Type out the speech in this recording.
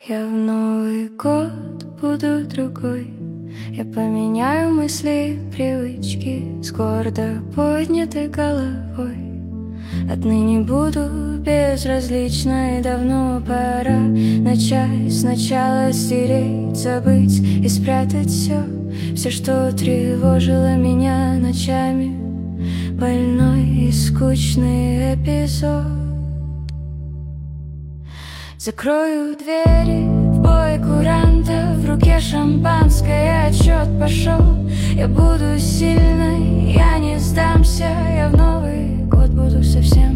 Я в Новый год буду другой. Я поменяю мысли, привычки с гордо поднятой головой. Отныне буду безразличной, давно пора начать сначала, стереть, забыть и спрятать все, что тревожило меня ночами. Больной и скучный эпизод. Закрою двери, в бой куранта, в руке шампанское, отчет пошел. Я буду сильной, я не сдамся, я в Новый год буду совсем